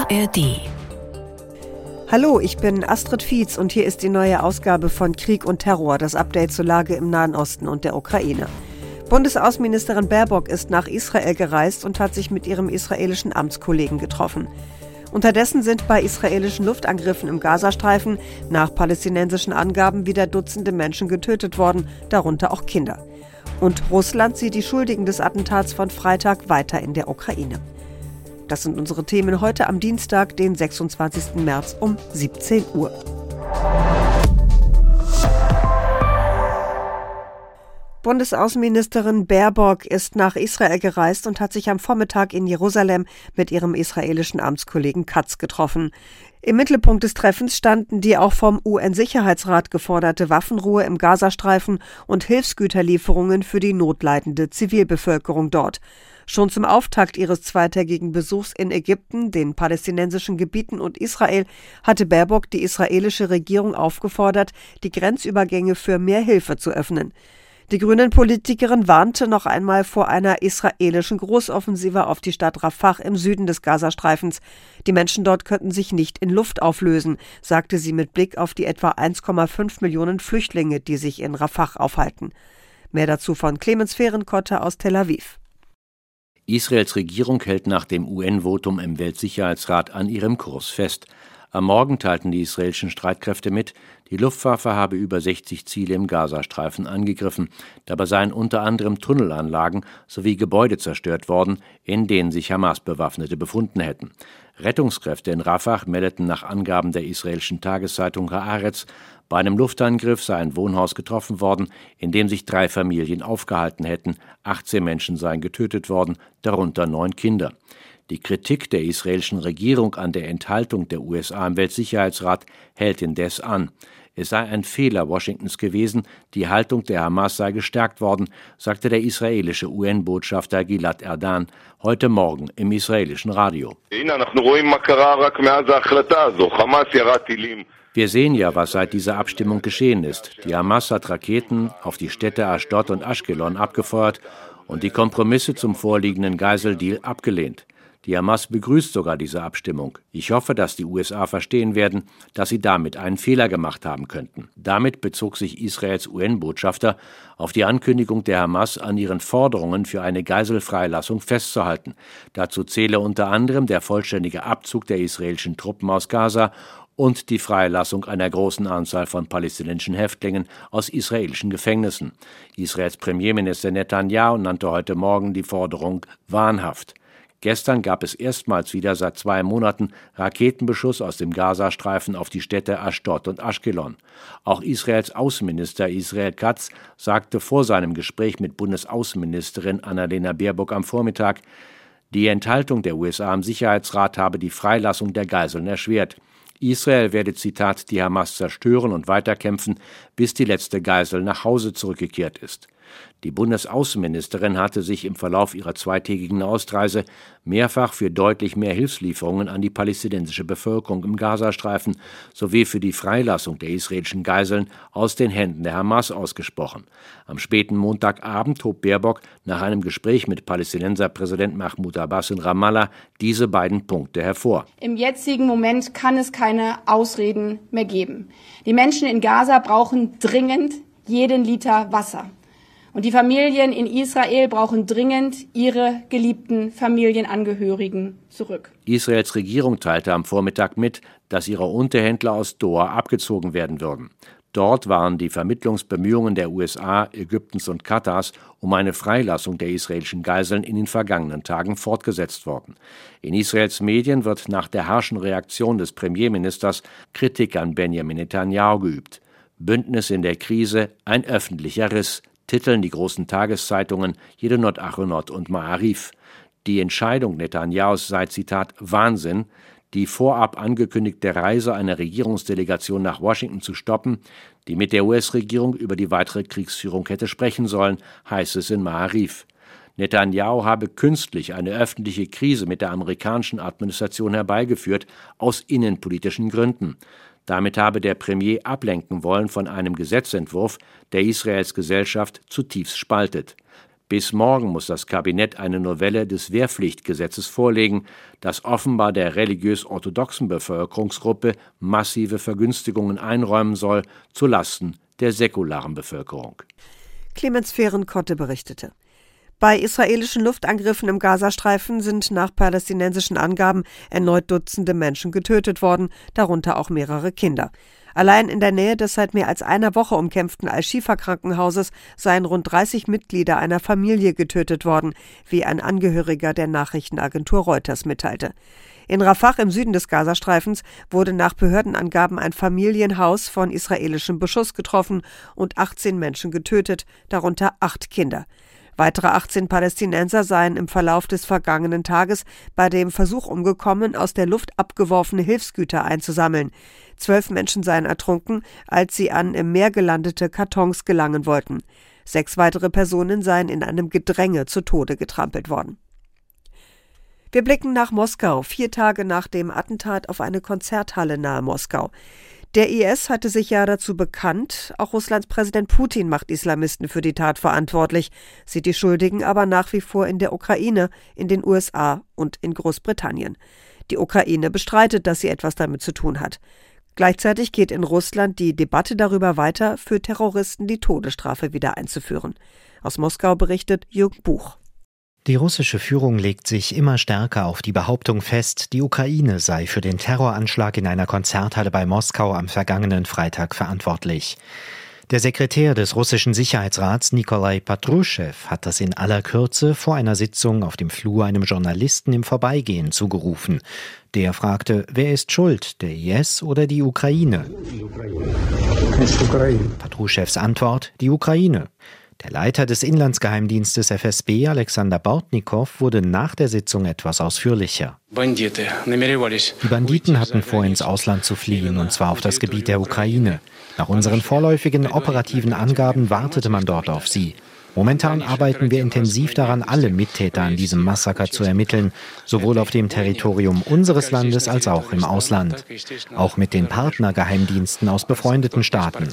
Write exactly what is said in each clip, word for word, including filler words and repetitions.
A R D. Hallo, ich bin Astrid Fietz und hier ist die neue Ausgabe von Krieg und Terror, das Update zur Lage im Nahen Osten und der Ukraine. Bundesaußenministerin Baerbock ist nach Israel gereist und hat sich mit ihrem israelischen Amtskollegen getroffen. Unterdessen sind bei israelischen Luftangriffen im Gazastreifen nach palästinensischen Angaben wieder Dutzende Menschen getötet worden, darunter auch Kinder. Und Russland sieht die Schuldigen des Attentats von Freitag weiter in der Ukraine. Das sind unsere Themen heute am Dienstag, den sechsundzwanzigsten März um siebzehn Uhr. Bundesaußenministerin Baerbock ist nach Israel gereist und hat sich am Vormittag in Jerusalem mit ihrem israelischen Amtskollegen Katz getroffen. Im Mittelpunkt des Treffens standen die auch vom U N-Sicherheitsrat geforderte Waffenruhe im Gazastreifen und Hilfsgüterlieferungen für die notleidende Zivilbevölkerung dort. Schon zum Auftakt ihres zweitägigen Besuchs in Ägypten, den palästinensischen Gebieten und Israel hatte Baerbock die israelische Regierung aufgefordert, die Grenzübergänge für mehr Hilfe zu öffnen. Die Grünen-Politikerin warnte noch einmal vor einer israelischen Großoffensive auf die Stadt Rafah im Süden des Gazastreifens. Die Menschen dort könnten sich nicht in Luft auflösen, sagte sie mit Blick auf die etwa eins Komma fünf Millionen Flüchtlinge, die sich in Rafah aufhalten. Mehr dazu von Clemens Fehrenkotte aus Tel Aviv. Israels Regierung hält nach dem U N-Votum im Weltsicherheitsrat an ihrem Kurs fest. Am Morgen teilten die israelischen Streitkräfte mit, die Luftwaffe habe über sechzig Ziele im Gazastreifen angegriffen. Dabei seien unter anderem Tunnelanlagen sowie Gebäude zerstört worden, in denen sich Hamas-Bewaffnete befunden hätten. Rettungskräfte in Rafah meldeten nach Angaben der israelischen Tageszeitung Haaretz, bei einem Luftangriff sei ein Wohnhaus getroffen worden, in dem sich drei Familien aufgehalten hätten. achtzehn Menschen seien getötet worden, darunter neun Kinder. Die Kritik der israelischen Regierung an der Enthaltung der U S A im Weltsicherheitsrat hält indes an. Es sei ein Fehler Washingtons gewesen, die Haltung der Hamas sei gestärkt worden, sagte der israelische U N-Botschafter Gilad Erdan heute Morgen im israelischen Radio. Wir sehen ja, was seit dieser Abstimmung geschehen ist. Die Hamas hat Raketen auf die Städte Ashdod und Ashkelon abgefeuert und die Kompromisse zum vorliegenden Geiseldeal abgelehnt. Die Hamas begrüßt sogar diese Abstimmung. Ich hoffe, dass die U S A verstehen werden, dass sie damit einen Fehler gemacht haben könnten. Damit bezog sich Israels U N-Botschafter auf die Ankündigung der Hamas, an ihren Forderungen für eine Geiselfreilassung festzuhalten. Dazu zähle unter anderem der vollständige Abzug der israelischen Truppen aus Gaza und die Freilassung einer großen Anzahl von palästinensischen Häftlingen aus israelischen Gefängnissen. Israels Premierminister Netanjahu nannte heute Morgen die Forderung wahnhaft. Gestern gab es erstmals wieder seit zwei Monaten Raketenbeschuss aus dem Gazastreifen auf die Städte Ashdod und Ashkelon. Auch Israels Außenminister Israel Katz sagte vor seinem Gespräch mit Bundesaußenministerin Annalena Baerbock am Vormittag, die Enthaltung der U S A im Sicherheitsrat habe die Freilassung der Geiseln erschwert. Israel werde, Zitat, die Hamas zerstören und weiterkämpfen, bis die letzte Geisel nach Hause zurückgekehrt ist. Die Bundesaußenministerin hatte sich im Verlauf ihrer zweitägigen Ausreise mehrfach für deutlich mehr Hilfslieferungen an die palästinensische Bevölkerung im Gazastreifen sowie für die Freilassung der israelischen Geiseln aus den Händen der Hamas ausgesprochen. Am späten Montagabend hob Baerbock nach einem Gespräch mit Palästinenserpräsident Mahmoud Abbas in Ramallah diese beiden Punkte hervor. Im jetzigen Moment kann es keine Ausreden mehr geben. Die Menschen in Gaza brauchen dringend jeden Liter Wasser. Und die Familien in Israel brauchen dringend ihre geliebten Familienangehörigen zurück. Israels Regierung teilte am Vormittag mit, dass ihre Unterhändler aus Doha abgezogen werden würden. Dort waren die Vermittlungsbemühungen der U S A, Ägyptens und Katars um eine Freilassung der israelischen Geiseln in den vergangenen Tagen fortgesetzt worden. In Israels Medien wird nach der harschen Reaktion des Premierministers Kritik an Benjamin Netanjahu geübt. Bündnis in der Krise, ein öffentlicher Riss, titeln die großen Tageszeitungen Yedioth Ahronot und Ma'arif. Die Entscheidung Netanyahus sei, Zitat, Wahnsinn, die vorab angekündigte Reise einer Regierungsdelegation nach Washington zu stoppen, die mit der U S-Regierung über die weitere Kriegsführung hätte sprechen sollen, heißt es in Ma'arif. Netanjahu habe künstlich eine öffentliche Krise mit der amerikanischen Administration herbeigeführt, aus innenpolitischen Gründen. Damit habe der Premier ablenken wollen von einem Gesetzentwurf, der Israels Gesellschaft zutiefst spaltet. Bis morgen muss das Kabinett eine Novelle des Wehrpflichtgesetzes vorlegen, das offenbar der religiös-orthodoxen Bevölkerungsgruppe massive Vergünstigungen einräumen soll, zulasten der säkularen Bevölkerung. Clemens Fehrenkotte berichtete. Bei israelischen Luftangriffen im Gazastreifen sind nach palästinensischen Angaben erneut Dutzende Menschen getötet worden, darunter auch mehrere Kinder. Allein in der Nähe des seit mehr als einer Woche umkämpften Al-Shifa-Krankenhauses seien rund dreißig Mitglieder einer Familie getötet worden, wie ein Angehöriger der Nachrichtenagentur Reuters mitteilte. In Rafah im Süden des Gazastreifens wurde nach Behördenangaben ein Familienhaus von israelischem Beschuss getroffen und achtzehn Menschen getötet, darunter acht Kinder. Weitere achtzehn Palästinenser seien im Verlauf des vergangenen Tages bei dem Versuch umgekommen, aus der Luft abgeworfene Hilfsgüter einzusammeln. Zwölf Menschen seien ertrunken, als sie an im Meer gelandete Kartons gelangen wollten. Sechs weitere Personen seien in einem Gedränge zu Tode getrampelt worden. Wir blicken nach Moskau, vier Tage nach dem Attentat auf eine Konzerthalle nahe Moskau. Der I S hatte sich ja dazu bekannt, auch Russlands Präsident Putin macht Islamisten für die Tat verantwortlich, sieht die Schuldigen aber nach wie vor in der Ukraine, in den U S A und in Großbritannien. Die Ukraine bestreitet, dass sie etwas damit zu tun hat. Gleichzeitig geht in Russland die Debatte darüber weiter, für Terroristen die Todesstrafe wieder einzuführen. Aus Moskau berichtet Jürgen Buch. Die russische Führung legt sich immer stärker auf die Behauptung fest, die Ukraine sei für den Terroranschlag in einer Konzerthalle bei Moskau am vergangenen Freitag verantwortlich. Der Sekretär des russischen Sicherheitsrats Nikolai Patruschew hat das in aller Kürze vor einer Sitzung auf dem Flur einem Journalisten im Vorbeigehen zugerufen. Der fragte, wer ist schuld, der I S oder die Ukraine? Patruschews Antwort, die Ukraine. Der Leiter des Inlandsgeheimdienstes F S B, Alexander Bortnikow, wurde nach der Sitzung etwas ausführlicher. Die Banditen hatten vor, ins Ausland zu fliehen, und zwar auf das Gebiet der Ukraine. Nach unseren vorläufigen operativen Angaben wartete man dort auf sie. Momentan arbeiten wir intensiv daran, alle Mittäter an diesem Massaker zu ermitteln, sowohl auf dem Territorium unseres Landes als auch im Ausland. Auch mit den Partnergeheimdiensten aus befreundeten Staaten.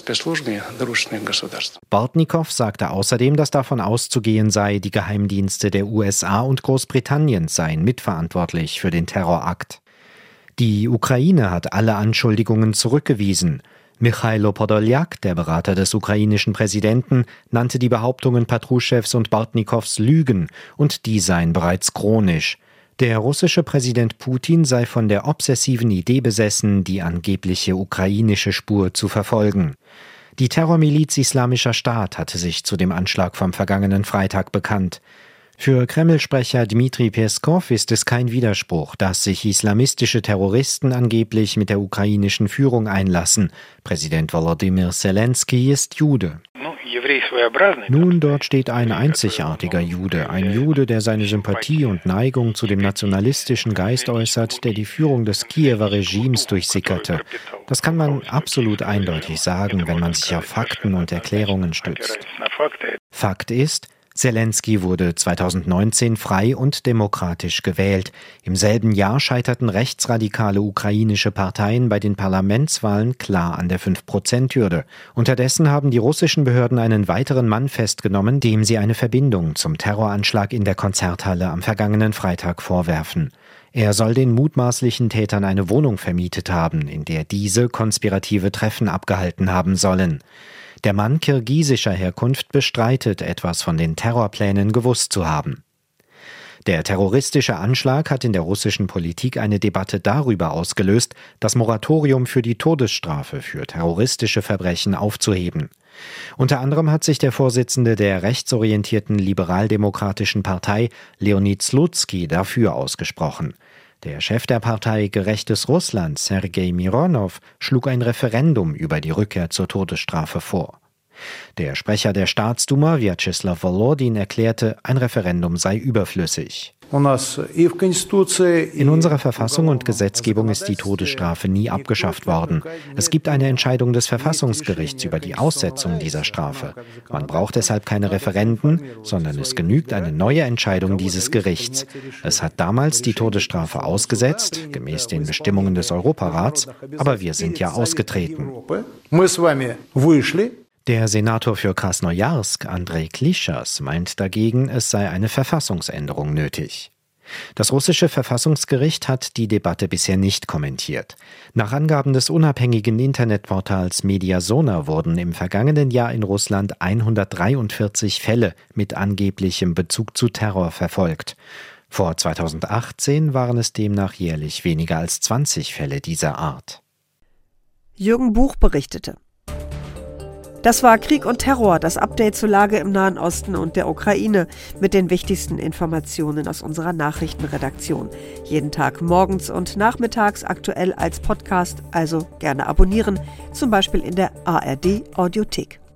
Bortnikow sagte außerdem, dass davon auszugehen sei, die Geheimdienste der U S A und Großbritanniens seien mitverantwortlich für den Terrorakt. Die Ukraine hat alle Anschuldigungen zurückgewiesen. Michailo Podoljak, der Berater des ukrainischen Präsidenten, nannte die Behauptungen Patruschews und Bortnikows Lügen, und die seien bereits chronisch. Der russische Präsident Putin sei von der obsessiven Idee besessen, die angebliche ukrainische Spur zu verfolgen. Die Terrormiliz Islamischer Staat hatte sich zu dem Anschlag vom vergangenen Freitag bekannt. Für Kreml-Sprecher Dmitri Peskow ist es kein Widerspruch, dass sich islamistische Terroristen angeblich mit der ukrainischen Führung einlassen. Präsident Volodymyr Zelensky ist Jude. Nun, dort steht ein einzigartiger Jude, ein Jude, der seine Sympathie und Neigung zu dem nationalistischen Geist äußert, der die Führung des Kiewer Regimes durchsickerte. Das kann man absolut eindeutig sagen, wenn man sich auf Fakten und Erklärungen stützt. Fakt ist, Zelensky wurde zweitausendneunzehn frei und demokratisch gewählt. Im selben Jahr scheiterten rechtsradikale ukrainische Parteien bei den Parlamentswahlen klar an der fünf Prozent Hürde. Unterdessen haben die russischen Behörden einen weiteren Mann festgenommen, dem sie eine Verbindung zum Terroranschlag in der Konzerthalle am vergangenen Freitag vorwerfen. Er soll den mutmaßlichen Tätern eine Wohnung vermietet haben, in der diese konspirative Treffen abgehalten haben sollen. Der Mann kirgisischer Herkunft bestreitet, etwas von den Terrorplänen gewusst zu haben. Der terroristische Anschlag hat in der russischen Politik eine Debatte darüber ausgelöst, das Moratorium für die Todesstrafe für terroristische Verbrechen aufzuheben. Unter anderem hat sich der Vorsitzende der rechtsorientierten liberaldemokratischen Partei, Leonid Slutsky, dafür ausgesprochen. Der Chef der Partei Gerechtes Russland, Sergei Mironow, schlug ein Referendum über die Rückkehr zur Todesstrafe vor. Der Sprecher der Staatsduma, Vyacheslav Volodin, erklärte, ein Referendum sei überflüssig. In unserer Verfassung und Gesetzgebung ist die Todesstrafe nie abgeschafft worden. Es gibt eine Entscheidung des Verfassungsgerichts über die Aussetzung dieser Strafe. Man braucht deshalb keine Referenden, sondern es genügt eine neue Entscheidung dieses Gerichts. Es hat damals die Todesstrafe ausgesetzt, gemäß den Bestimmungen des Europarats, aber wir sind ja ausgetreten. Der Senator für Krasnojarsk, Andrei Klischas, meint dagegen, es sei eine Verfassungsänderung nötig. Das russische Verfassungsgericht hat die Debatte bisher nicht kommentiert. Nach Angaben des unabhängigen Internetportals Mediasona wurden im vergangenen Jahr in Russland hundertdreiundvierzig Fälle mit angeblichem Bezug zu Terror verfolgt. Vor zweitausendachtzehn waren es demnach jährlich weniger als zwanzig Fälle dieser Art. Jürgen Buch berichtete. Das war Krieg und Terror, das Update zur Lage im Nahen Osten und der Ukraine mit den wichtigsten Informationen aus unserer Nachrichtenredaktion. Jeden Tag morgens und nachmittags aktuell als Podcast, also gerne abonnieren, zum Beispiel in der A R D Audiothek.